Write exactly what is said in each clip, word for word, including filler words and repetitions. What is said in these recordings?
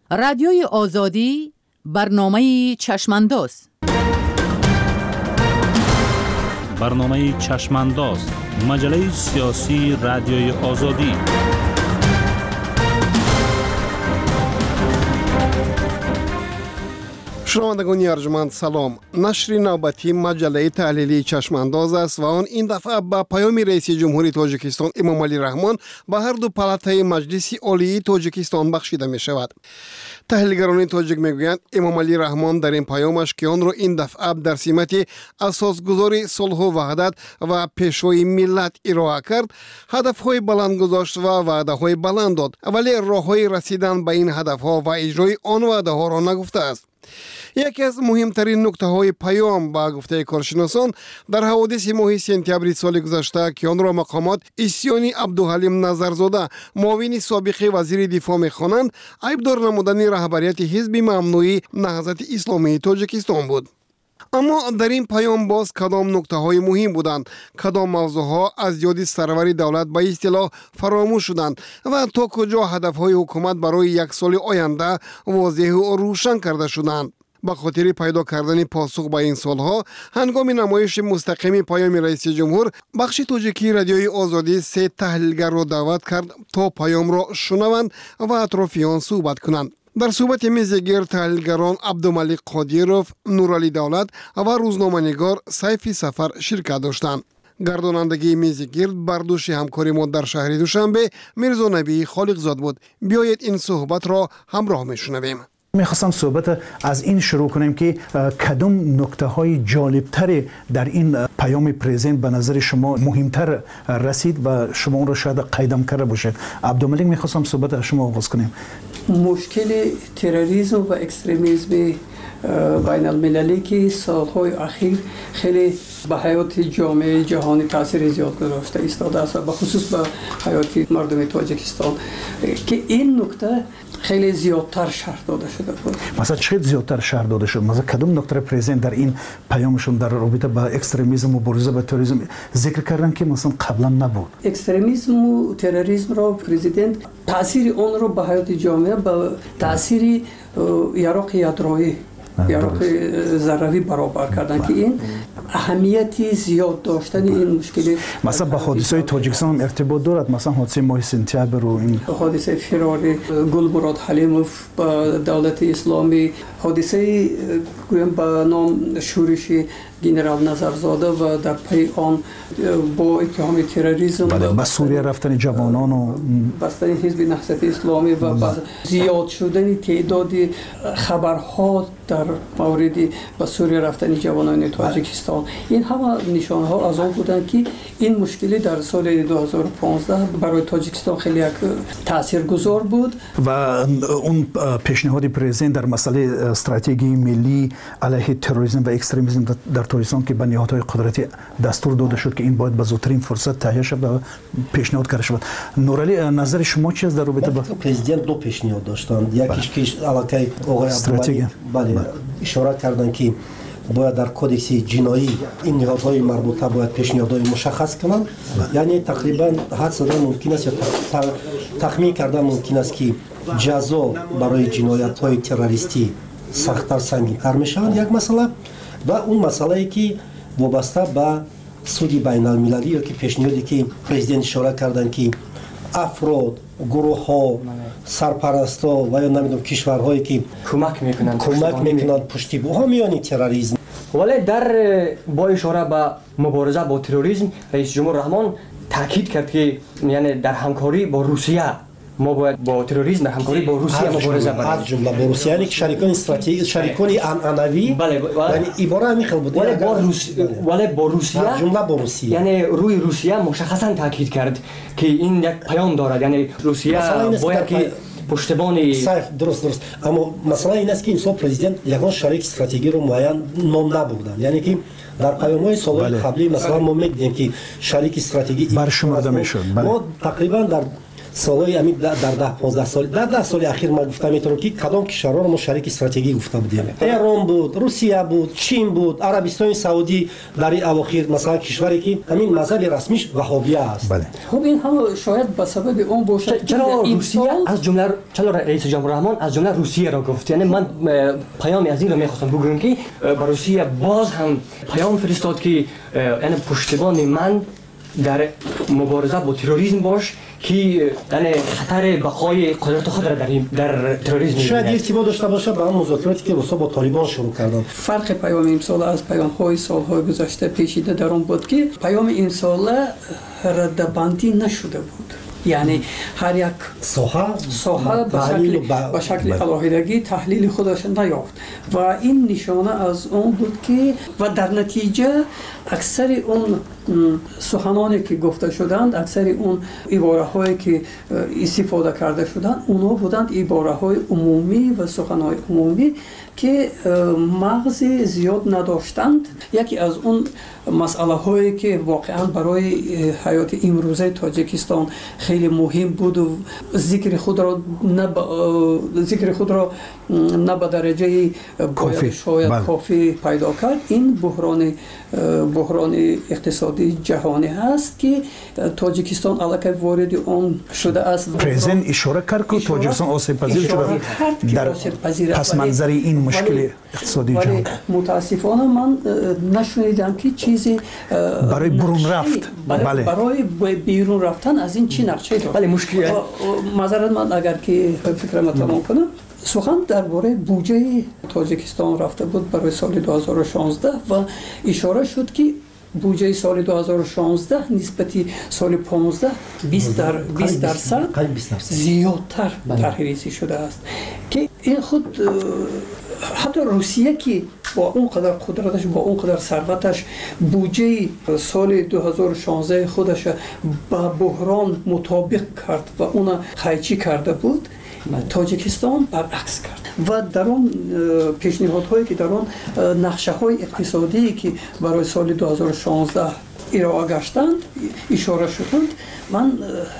رادیوی آزادی برنامه چشمانداز. برنامه چشمانداز مجله سیاسی رادیوی آزادی. شنوندگان ارجمند سلام. نشر نوبتی مجله تحلیلی چشمانداز است و آن این دفعه با پیام رئیس جمهوری تاجیکستان امامعلی رحمان به هر دو پالاتای مجلس عالی تاجیکستان بخشیده می شود. تحلیلگران تاجیک میگویند امامعلی رحمان در این پیامش که آن را این دفعه در سمت اساسگذاری صلح و وحدت و پیشروی ملت ارائه کرد، هدفهای بلند گذاشت و وعده‌های بلند داد، ولی راههای رسیدن به این هدفها و اجرای آن وعده‌ها را نگفته است. یکی از مهمترین نکته های پیام با گفته کارشناسان در حوادث ماه سپتامبر سال گذشته که آن را مقامات اسیانی عبدالحلیم نظرزاده معاون سابق وزیر دفاع می‌خوانند، عیبدار نمودن رهبریت حزب ممنوعی نهضت اسلامی تاجیکستان بود. اما در این پیام باز کدام نکته های مهم بودند، کدام موضوع ها از یاد سرور دولت به اصطلاح فراموش شدند و تا کجا هدف های حکومت برای یک سال آینده واضح و روشن کرده شدند. به خاطر پیدا کردن پاسخ به این سالها، هنگام نمایش مستقیم پیام رئیس جمهور، بخش تاجیکی رادیوی آزادی سه تحلیلگر را دعوت کرد تا پیام را شنوند و اطراف آن صحبت کنند. در صحبت میزگیر تحلیلگران عبدالملک قادیروف، نورعلی دولت و روزنامه‌نگار سیفی سفر شرکت داشتند. گردانندگی میزگیر بر دوش همکاری ما در شهر دوشنبه میرزا نبی خالقزاد بود. بیایید این صحبت را همراه میشنویم. میخواستم صحبت از این شروع کنیم که کدام نکته های جالبتر در این پیام پرزنت به نظر شما مهمتر رسید و شما اون رو شاید قیدم کرده باشید. عبدالملک، میخواستم صحبت از شما آغاز کنیم. مشکل تروریسم و اکستریمیسم بین المللی که سالهای اخیر خیلی به حیات جامعه جهانی تاثیر زیاد گذاشته ایستاده است و به خصوص به حیات مردم تاجیکستان که این نکته خیلی زیادتر شرح داده شده بود. مثلا چه زیادتر شرح داده شد؟ مثلا کدام نکته پرزنت در این پیامشون در رابطه با اکستریمیسم و مبارزه با تروریسم ذکر کردن که مثلا قبلا نبود؟ اکستریمیسم و تروریسم را پرزیدنت تاثیر اون رو به حیات جامعه با تاثیر یراق یادرویی یراق ذروی برابر کردن که این اهمیتی زیاد داشتن این مشکل مثلا با حادثه تاجیکستان هم ارتباط دارد. مثلا حادثه ماه سپتامبر و این حادثه فرار گلمراد حلیموف با دولت اسلامی، حادثه گویم با نام شورش گنرال نظرزاده و در پی آن با اتهام تروریسم به سوریه رفتن جوانان و بستن حزب نهضت اسلامی و زیاد شدن تعداد خبرها در مورد به سوریه رفتن جوانان تاجیکستان، این همه نشانه ها از آن بودند که این مشکلی در سال دو هزار و پانزده برای تاجیکستان خیلی یک تاثیرگذار بود. و اون پیشنهاد پرزیدنت در مسئله استراتژی ملی علیه تروریسم و اکستریمیسم در تاجیکستان که به نهادهای قدرتی دستور داده شد که این باید به زودترین فرصت تهیه شود و پیشنهاد کرده شد. نورعلی، نظر شما چی است در رابطه با پرزیدنت؟ دو پیشنهاد داشتند. یکیش که علاقه آقای عبدالملک بله اشاره کردند که باید در کودکس جنایی این نهادهای مربوطه باید پیشنهادهای مشخص کنند. یعنی تقریبا حد زدن ممکن است یا تخمین کردن ممکن است که جزا برای جنایت‌های تروریستی سخت‌تر سنگین‌تر می‌شود، یک مسئله. و اون مسئله‌ای که وابسته به سود بین المللی یا که پیشنهادی که پرزیدنت اشاره کردن که افراد، گروه‌ها، سرپرستا و یا نمیدونم کشورهایی که کمک میکنند کمک میکنند پشتیبانی حامیان تروریسم. ولی در با اشاره به مبارزه با تروریسم رئیس جمهور رحمان تاکید کرد که یعنی در همکاری با روسیه ما باید با تروریسم در همکاری با روسیه مبارزه کنیم. از جمله با روسیه، یعنی شریکان استراتژیک، شریکان عنعنوی، بله، یعنی عباره همین خیلی بود. ولی با روسیه ولی با روسیه از جمله با روسیه یعنی روی روسیه مشخصا تاکید کرد که این یک پیام دارد، یعنی روسیه باید که پشتیبانی صحیح درست درست اما مسئله این است که این سال پرزیدنت یگان شریک استراتژیکی رو معین نام نبردن. یعنی که در پیام‌های سال‌های قبلی مثلا ما می‌دیدیم که شریک استراتژیکی برشمرده می‌شد. ما تقریبا در سالهای همین در ده پانزده سال در ده سال اخیر ما گفتم میتونم که کدام کشورها رو ما شریک استراتژیک گفته بودیم. ایران بود، روسیه بود، چین بود، عربستان سعودی در این اواخر مثلا کشوری که همین مذهب رسمیش وهابیه است. بله. خب این هم شاید به سبب اون باشه. چرا روسیه از جمله چرا رئیس جمهور رحمان از جمله روسیه را گفت؟ یعنی من پیام از این رو میخواستم بگم که با روسیه باز هم پیام فرستاد که یعنی پشتیبان من در مبارزه با تروریسم باش که یعنی خطر بقای قدرت خود را در در تروریسم شاید ارتباط داشته باشه با اون مذاکراتی که روسا با طالبان شروع کردن. فرق پیام امسال از پیام‌های سال‌های گذشته پیچیده در آن بود که پیام امسال ردبندی نشده بود. یعنی هر یک ساحه ساحه به شکل به شکل علاهیدگی تحلیل خودش نیافت و این نشانه از اون بود که و در نتیجه اکثر اون سخنانی که گفته شدند، اکثر اون عباره هایی که استفاده کرده شدند، اونا بودند عباره های عمومی و سخنهای عمومی که مغز زیاد نداشتند. یکی از اون مسئله هایی که واقعا برای حیات امروزه تاجیکستان خیلی مهم بود و ذکر خود را نه ذکر خود را نه به درجه کافی شاید بل. کافی پیدا کرد، این بحران بحران اقتصادی جهانی هست که تاجیکستان علاقه وارد آن شده است. پرزیدنت اشاره کرد که تاجیکستان آسیب پذیر شده در پس منظر این مشکل اقتصادی جهانی. متاسفانه من نشنیدم که چیزی برای برون رفت برای, برای بیرون رفتن از این چی نقشه دارد. بله مشکل معذرت من اگر که فکرم تمام کنم، سخن درباره بودجه تاجیکستان رفته بود برای سال دو هزار و شانزده و اشاره شد که بودجه سال دو هزار و شانزده نسبت سال پانزده بیست در بیست درصد زیادتر طرح‌ریزی شده است که این خود حتی روسیه که با اون قدر قدرتش با اون قدر ثروتش بودجه سال دو هزار و شانزده خودش با بحران مطابق کرد و اون قیچی کرده بود، تاجیکستان برعکس کرد و در اون پیشنهادهایی که در اون نقشه های اقتصادی که برای سال دو هزار و شانزده ارائه گشتند اشاره شدند، من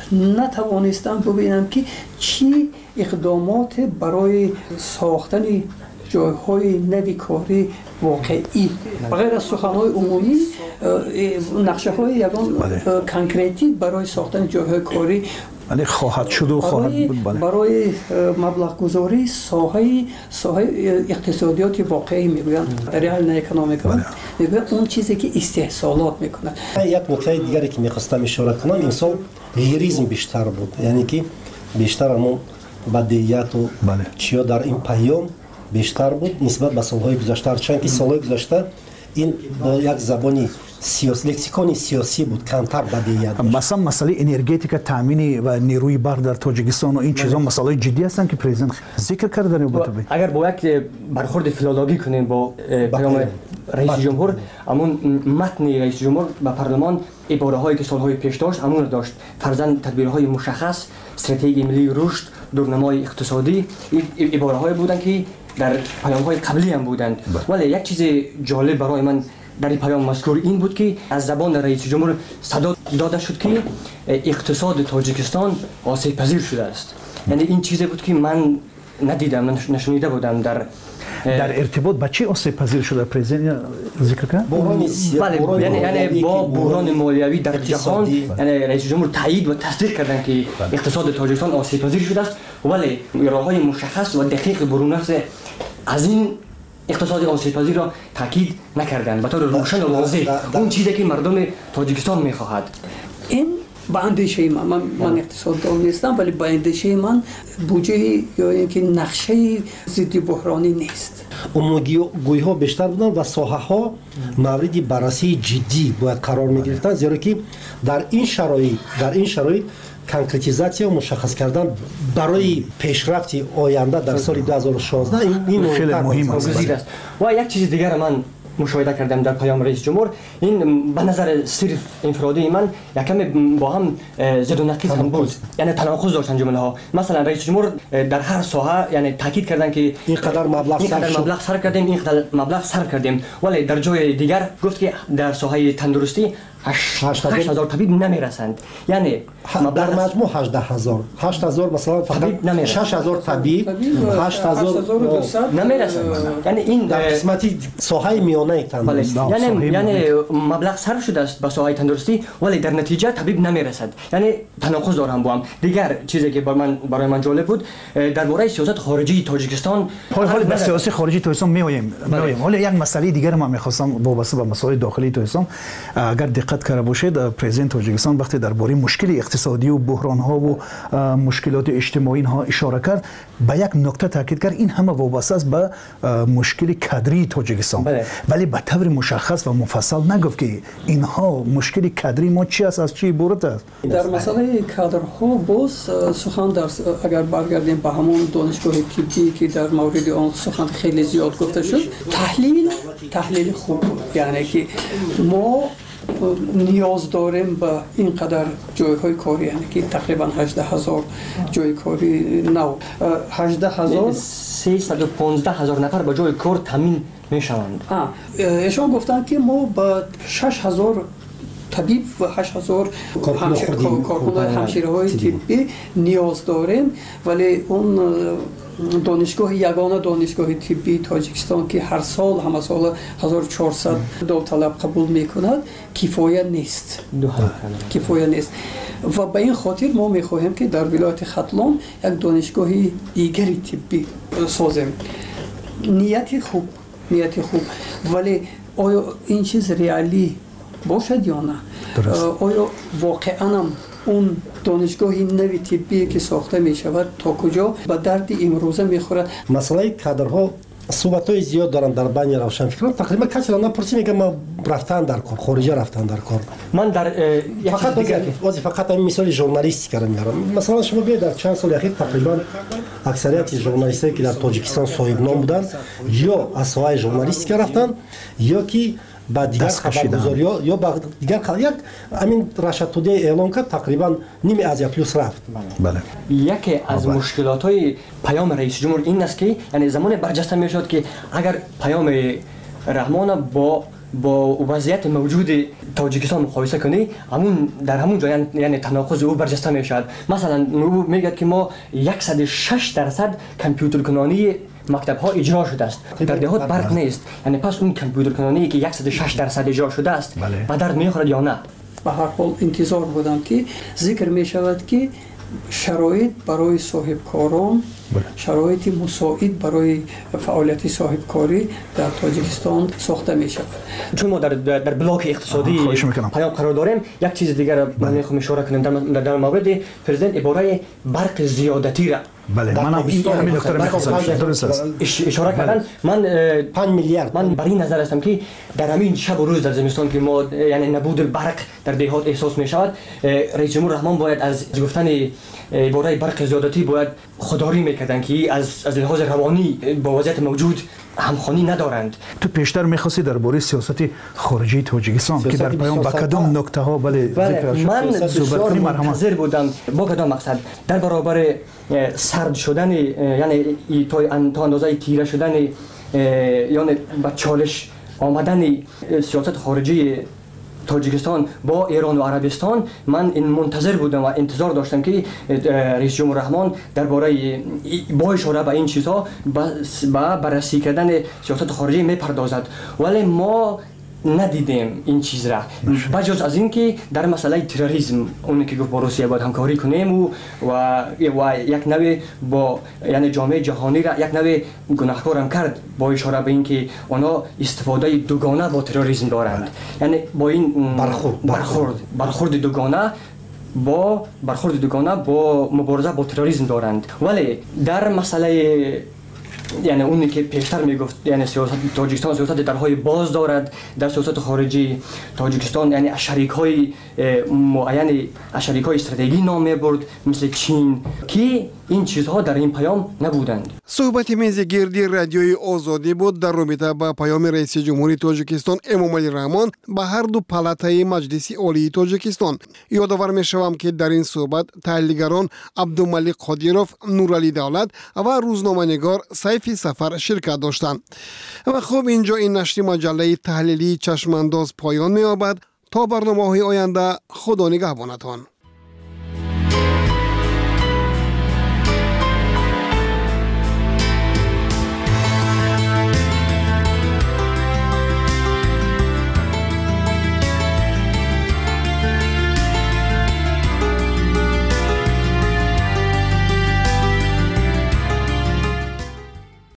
نتوانستم ببینم که چی اقدامات برای ساختن جایهای نوی کاری واقعی بغیر از سخنهای عمومی نقشه های یکان کانکریتی برای ساختن جایهای کاری یعنی خواهد شد و خواهد بود. بله. برای مبلغ گذاری ساحه ساحه اقتصادیات واقعی میگویند، ریال اکونومیک میگویند اون چیزی که استحصالات میکنه. یک نکته دیگری که میخواستم اشاره کنم، این سال لیریزم بیشتر بود، یعنی که بیشتر همون بدیهیات و بله. چیا در این پیام بیشتر بود نسبت به سالهای گذشته، چون که سالهای گذشته این با یک زبانی سیاسی لکسیکون سیاسی بود، کمتر بدیهیات. مثلا مسئله انرژتیک تامین و نیروی برق در تاجیکستان و این چیزا مسائل جدی هستند که پرزیدنت ذکر کرده در بود. اگر با یک برخورد فیلولوژی کنیم با پیام رئیس جمهور، همون متن رئیس جمهور به پارلمان عباره هایی که سالهای پیش داشت همون رو داشت، فرضاً تدبیرهای مشخص، استراتژی ملی رشد، دورنمای اقتصادی، این عباره هایی بودند که در پیام های قبلی هم بودند. ولی یک چیز جالب برای من در این پیام مذکور این بود که از زبان رئیس جمهور صدا داده شد که اقتصاد تاجیکستان آسیب پذیر شده است. یعنی این چیزی بود که من ندیدم، نشنیده بودم در در ارتباط با چه آسیب پذیر شده پرزیدنت ذکر کرد؟ بله، یعنی یعنی با بحران مالیوی در جهان، یعنی رئیس جمهور تایید و تصدیق کردن که اقتصاد تاجیکستان آسیب پذیر شده است، ولی راههای مشخص و دقیق برون رفت از این اقتصاد آسیب پذیر را تاکید نکردند به طور روشن و واضح، اون چیزی که مردم تاجیکستان میخواهد. این با اندیشه من من, من اقتصاددان نیستم، ولی با اندیشه من بودجه یا اینکه نقشه ضد بحرانی نیست. عمومی ها بیشتر بودن و ساحه ها مورد بررسی جدی باید قرار می گرفتن، زیرا که در این شرایط در این شرایط کانکرتیزاسیون و مشخص کردن برای پیشرفت آینده در سال دو هزار و شانزده این خیلی مهم است. و یک چیز دیگر من مشاهده کردم در پیام رئیس جمهور، این به نظر صرف انفرادی من یکم با هم زد و نقیض هم بود، یعنی تناقض داشتن جمله ها. مثلا رئیس جمهور در هر ساحه یعنی تاکید کردن که اینقدر مبلغ اینقدر مبلغ صرف کردیم، اینقدر مبلغ صرف کردیم، ولی در جای دیگر گفت که در ساحه تندرستی هشت هزار طبیب نمیرسند. یعنی در مجموع هجده هزار هشت هزار مثلا فقط شش هزار طبیب هشت هزار نمیرسند. یعنی این در قسمتی ساحه میانه تندرستی یعنی یعنی مبلغ صرف شده است به ساحه تندرستی ولی در نتیجه طبیب نمیرسد. یعنی تناقض دارم با هم. دیگر چیزی که برای من برای من جالب بود درباره سیاست خارجی تاجیکستان. حالا حالا به سیاست خارجی تاجیکستان میایم میایم ولی یک مسئله دیگر ما میخواستم وابسته به مسائل داخلی تاجیکستان اگر دقت کرده باشید پرزیدنت تاجیکستان وقتی درباره مشکل اقتصادی و بحران ها و مشکلات اجتماعی ها اشاره کرد به یک نکته تاکید کرد این همه وابسته است به مشکل کادری تاجیکستان ولی به طور مشخص و مفصل نگفت که اینها مشکل کادری ما چی است از چی عبارت است. در مسئله کادرها باز سخن در اگر برگردیم به همون دانشگاه طبی که در مورد آن سخن خیلی زیاد گفته شد تحلیل تحلیل خوب یعنی که ما نیاز داریم به اینقدر جایهای کاری یعنی که تقریبا هجده هزار جای کاری نو هجده هزار سیصد و پانزده هزار نفر به جای کار تامین میشوند. ایشان گفتن که ما به شش هزار طبیب و هشت هزار کارکنان همشیره‌های طبی نیاز داریم ولی اون دانشگاه یگانه دانشگاه طبی تاجیکستان که هر سال همه سال هزار و چهارصد داوطلب قبول میکند کفایت نیست کفایت نیست و به این خاطر ما میخواهیم که در ولایت ختلان یک دانشگاه دیگری طبی سازیم. نیت خوب نیت خوب ولی آیا این چیز ریالی باشد یا نه؟ آیا واقعا اون دانشگاهی نوی طبی که ساخته می شود تا کجا به درد امروزه می خورد؟ مسئله کادرها صحبت‌های زیاد دارن در بین روشنفکران تقریبا کسی را نپرسی میگه ما رفتن در کار خارجی رفتن در کار. من در فقط واسه فقط این مثال ژورنالیستی کردم میارم. مثلا شما بیاید در چند سال اخیر تقریبا اکثریت ژورنالیستایی که در تاجیکستان صاحب نام بودن یا از ساحه ژورنالیستی رفتن یا که با دیگر خبرگزاری ها یا با دیگر یک همین رشد توده اعلام کرد تقریبا نیم آسیا پلوس رفت. بله. یکی از مشکلات های پیام رئیس جمهور این است که یعنی زمان برجسته می شد که اگر پیام رحمان با با وضعیت موجود تاجیکستان مقایسه کنی همون در همون جای یعنی تناقض او برجسته می شود. مثلا میگه که ما صد و شش درصد کامپیوتر کنانی مکتب ها اجرا شده است. در دهات برق نیست. یعنی پس اون کامپیوتر کنانی که صد و شش درصد اجرا شده است به درد میخورد یا نه؟ به هر حال انتظار بودم که ذکر می شود که شرایط برای صاحب کاران شرایط مساعد برای فعالیت صاحب کاری در تاجیکستان ساخته می شود. چون ما در در بلاک اقتصادی پیام قرار داریم یک چیز دیگر من میخوام اشاره کنم در در مورد پرزیدنت عباره برق زیادتی را بله من همین نکته رو می‌خواستم درست است اشاره کردن. من پنج میلیارد من بر این نظر هستم که در همین شب و روز در زمستان که ما یعنی نبود برق در دهات احساس می شود رئیس جمهور رحمان باید از گفتن عباره برق زیادتی باید خودداری میکردن که از از لحاظ روانی با وضعیت موجود همخوانی ندارند. تو پیشتر می‌خواستی درباره سیاست خارجی تاجیکستان که در پیام با کدام نکته ها بله من بسیار منتظر بودم با کدام مقصد در برابر سرد شدن یعنی تا اندازه تیره شدن یعنی با چالش آمدن سیاست خارجی تاجیکستان با ایران و عربستان من این منتظر بودم و انتظار داشتم که رئیس جمهور رحمان درباره با اشاره به این چیزها با بررسی کردن سیاست خارجی میپردازد ولی ما ندیدیم این چیز را بجز از این که در مسئله تروریسم اون که گفت با روسیه باید همکاری کنیم و و یک نوع با یعنی جامعه جهانی را یک نوع گناهکار هم کرد با اشاره به این که اونا استفاده دوگانه با تروریسم دارند یعنی با این برخورد برخورد برخورد دوگانه با برخورد دوگانه با مبارزه با تروریسم دارند ولی در مسئله یعنی اونی که پیشتر میگفت یعنی سیاست تاجیکستان سیاست درهای باز دارد در سیاست خارجی تاجیکستان یعنی شریک‌های معین شریک‌های استراتژیکی نام میبرد مثل چین که این چیزها در این پیام نبودند. صحبت میز گردی رادیوی آزادی بود در رابطه با پیام رئیس جمهوری تاجیکستان امامعلی رحمان به هر دو پالاتای مجلس عالی تاجیکستان. یادآور میشوم که در این صحبت تحلیلگران عبدالملک قادیروف، نورعلی دولت و روزنامه‌نگار سیف سفر شرکت داشتند. و خب اینجا این نشر مجله تحلیلی چشمانداز پایان می‌یابد. تا برنامه‌های آینده خدا نگهبانتان.